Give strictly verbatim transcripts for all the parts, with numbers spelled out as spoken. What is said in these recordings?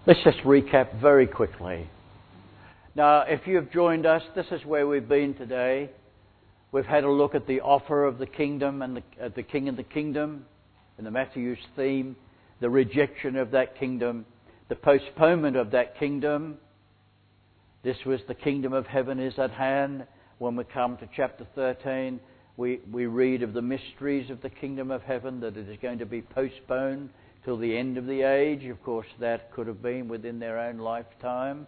Let's just recap very quickly. Now, if you've joined us, this is where we've been today. We've had a look at the offer of the kingdom and the, uh, the king and the kingdom, and the Matthew's theme, the rejection of that kingdom, the postponement of that kingdom. This was the kingdom of heaven is at hand. When we come to chapter thirteen, we, we read of the mysteries of the kingdom of heaven, that it is going to be postponed till the end of the age. Of course, that could have been within their own lifetime.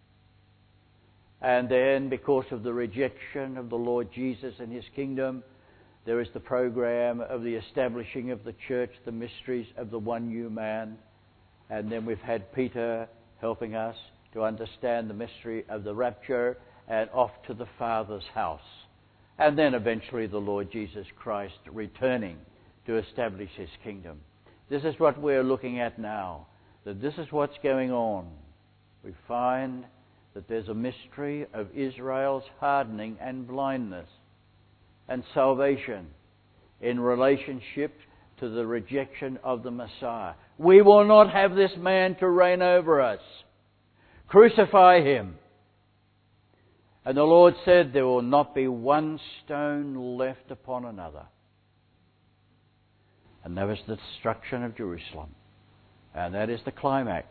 And then, because of the rejection of the Lord Jesus and His kingdom, there is the program of the establishing of the church, the mysteries of the one new man. And then we've had Peter helping us to understand the mystery of the rapture and off to the Father's house. And then eventually the Lord Jesus Christ returning to establish His kingdom. This is what we're looking at now. That this is what's going on. We find that there's a mystery of Israel's hardening and blindness and salvation in relationship to the rejection of the Messiah. We will not have this man to reign over us. Crucify him. And the Lord said, there will not be one stone left upon another. And that was the destruction of Jerusalem. And that is the climax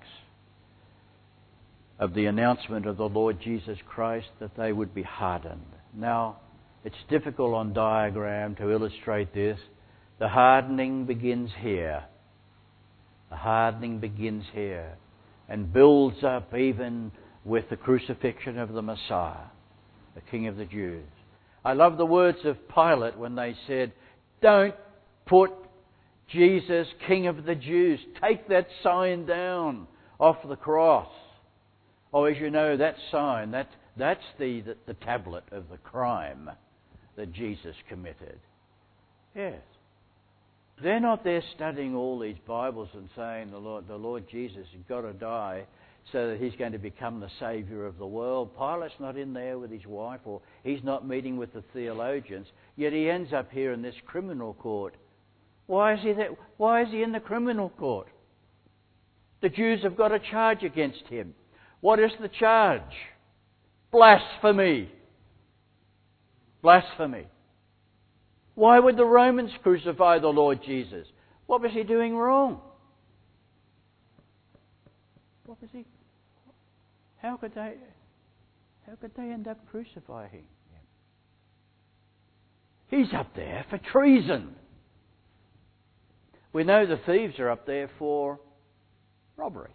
of the announcement of the Lord Jesus Christ, that they would be hardened. Now, it's difficult on diagram to illustrate this. The hardening begins here. The hardening begins here and builds up even with the crucifixion of the Messiah, the King of the Jews. I love the words of Pilate when they said, don't put Jesus, King of the Jews. Take that sign down off the cross. Oh, as you know, that sign, that, that's the, the, the tablet of the crime that Jesus committed. Yes. They're not there studying all these Bibles and saying the Lord, the Lord Jesus has got to die so that He's going to become the Saviour of the world. Pilate's not in there with his wife, or he's not meeting with the theologians, yet he ends up here in this criminal court. Why is he there? Why is he in the criminal court? The Jews have got a charge against him. What is the charge? Blasphemy. Blasphemy. Why would the Romans crucify the Lord Jesus? What was He doing wrong? What was He? How could they? How could they end up crucifying Him? He's up there for treason. We know the thieves are up there for robbery.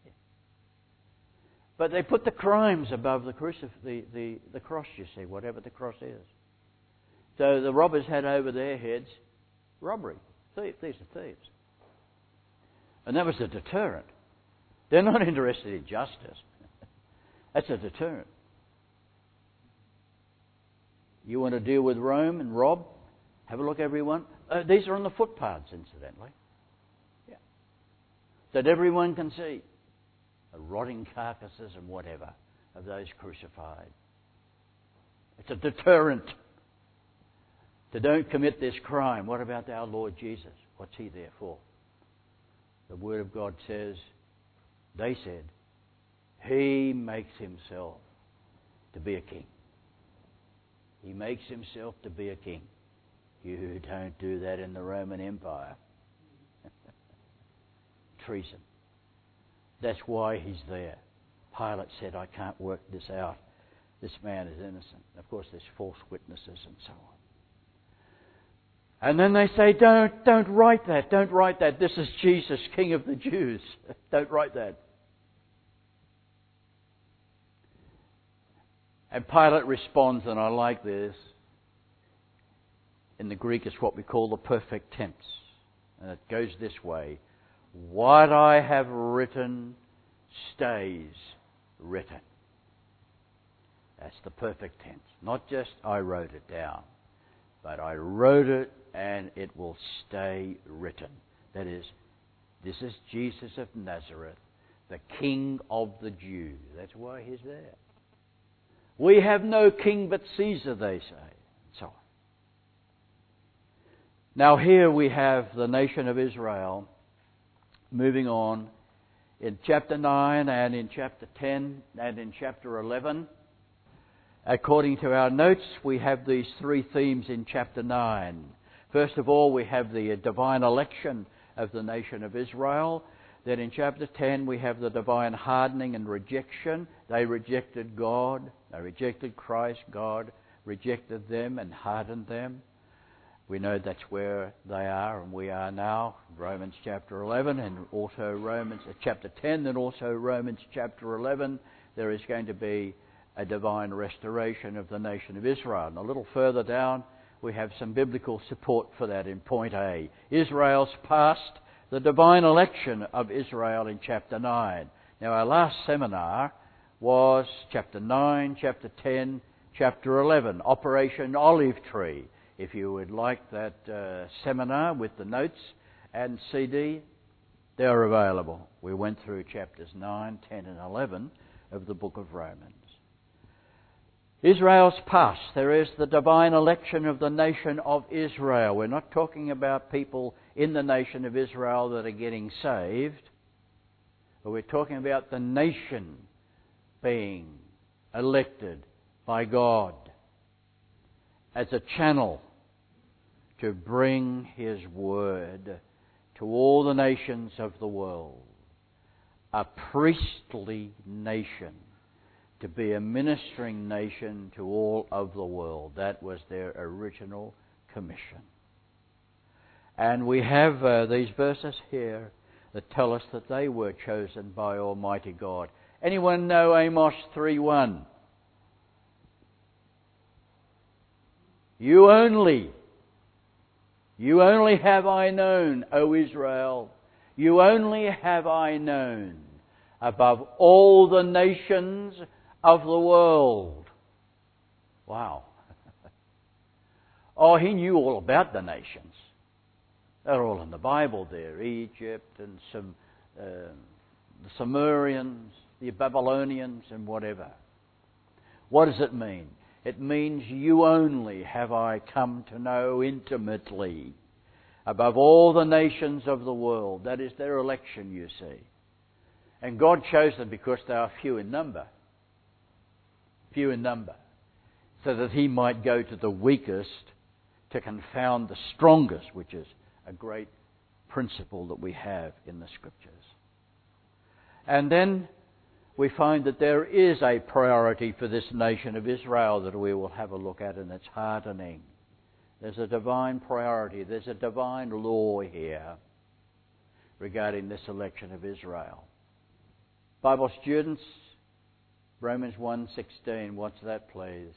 But they put the crimes above the, crucif- the, the, the cross, you see, whatever the cross is. So the robbers had over their heads robbery. Thief, these are thieves. And that was a deterrent. They're not interested in justice. That's a deterrent. You want to deal with Rome and rob? Have a look, everyone. Uh, these are on the footpaths, incidentally. Yeah. That everyone can see. The rotting carcasses and whatever of those crucified. It's a deterrent. To don't commit this crime. What about our Lord Jesus? What's He there for? The Word of God says, they said, He makes Himself to be a king. He makes Himself to be a king. You don't do that in the Roman Empire. Treason. That's why He's there. Pilate said, I can't work this out. This man is innocent. Of course, there's false witnesses and so on. And then they say, don't, don't write that. Don't write that. This is Jesus, King of the Jews. Don't write that. And Pilate responds, and I like this. In the Greek, it's what we call the perfect tense. And it goes this way. What I have written stays written. That's the perfect tense. Not just I wrote it down, but I wrote it and it will stay written. That is, this is Jesus of Nazareth, the King of the Jews. That's why He's there. We have no king but Caesar, they say. And so on. Now here we have the nation of Israel moving on in chapter nine and in chapter ten and in chapter eleven. According to our notes, we have these three themes in chapter nine. First of all, we have the divine election of the nation of Israel. Then in chapter ten, we have the divine hardening and rejection. They rejected God. They rejected Christ. God rejected them and hardened them. We know that's where they are and we are now. Romans chapter eleven and also Romans uh, chapter ten and also Romans chapter eleven. There is going to be a divine restoration of the nation of Israel. And a little further down, we have some biblical support for that in point A. Israel's past, the divine election of Israel in chapter nine. Now our last seminar was chapter nine, chapter ten, chapter eleven, Operation Olive Tree. If you would like that uh, seminar with the notes and C D, they're available. We went through chapters nine, ten and eleven of the book of Romans. Israel's past. There is the divine election of the nation of Israel. We're not talking about people in the nation of Israel that are getting saved, but we're talking about the nation being elected by God as a channel to bring His word to all the nations of the world. A priestly nation, to be a ministering nation to all of the world. That was their original commission. And we have uh, these verses here that tell us that they were chosen by Almighty God. Anyone know Amos three one? You only, you only have I known, O Israel, you only have I known above all the nations of the world. Wow. Oh, he knew all about the nations. They're all in the Bible there. Egypt and some uh, the Sumerians, the Babylonians and whatever. What does it mean? It means you only have I come to know intimately above all the nations of the world. That is their election, you see. And God chose them because they are few in number. Few in number. So that He might go to the weakest to confound the strongest, which is a great principle that we have in the Scriptures. And then we find that there is a priority for this nation of Israel that we will have a look at, and it's hardening. There's a divine priority. There's a divine law here regarding this election of Israel. Bible students, Romans one sixteen, what's that please?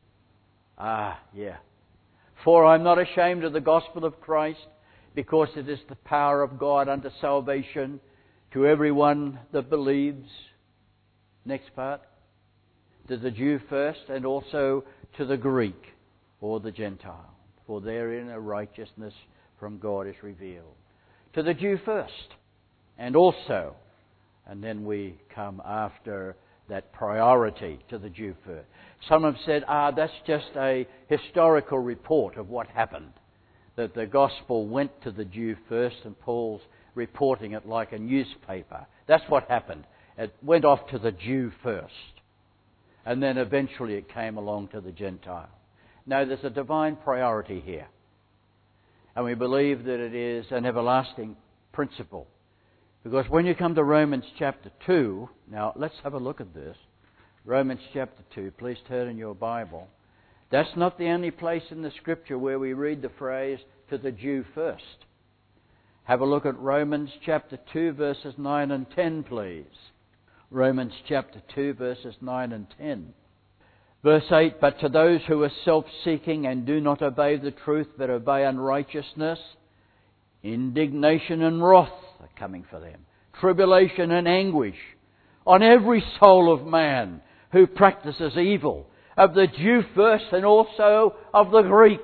Ah, yeah. For I'm not ashamed of the gospel of Christ, because it is the power of God unto salvation to everyone that believes. Next part. To the Jew first, and also to the Greek or the Gentile. For therein a righteousness from God is revealed. To the Jew first, and also, and then we come after that priority to the Jew first. Some have said, ah, that's just a historical report of what happened. That the gospel went to the Jew first and Paul's reporting it like a newspaper. That's what happened. It went off to the Jew first. And then eventually it came along to the Gentile. No, there's a divine priority here. And we believe that it is an everlasting principle. Because when you come to Romans chapter two, now let's have a look at this. Romans chapter two, please turn in your Bible. That's not the only place in the Scripture where we read the phrase, to the Jew first. Have a look at Romans chapter two, verses nine and ten, please. Romans chapter two, verses nine and ten. Verse eight, but to those who are self-seeking and do not obey the truth but obey unrighteousness, indignation and wrath are coming for them. Tribulation and anguish on every soul of man who practices evil, of the Jew first and also of the Greek.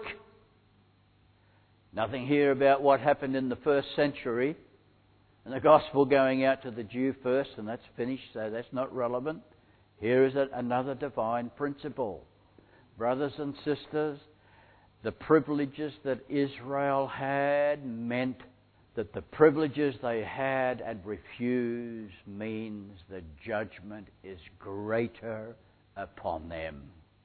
Nothing here about what happened in the first century and the gospel going out to the Jew first, and that's finished, so that's not relevant. Here is another divine principle. Brothers and sisters, the privileges that Israel had meant that the privileges they had and refused means the judgment is greater upon them.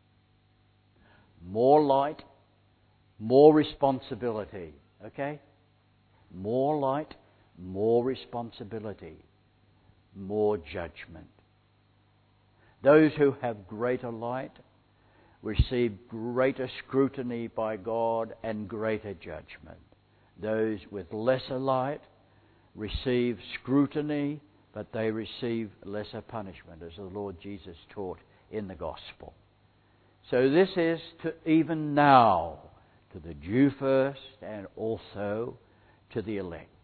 More light, more responsibility. Okay? More light, more responsibility, more judgment. Those who have greater light receive greater scrutiny by God and greater judgment. Those with lesser light receive scrutiny, but they receive lesser punishment, as the Lord Jesus taught in the Gospel. So this is to even now to the Jew first and also to the elect.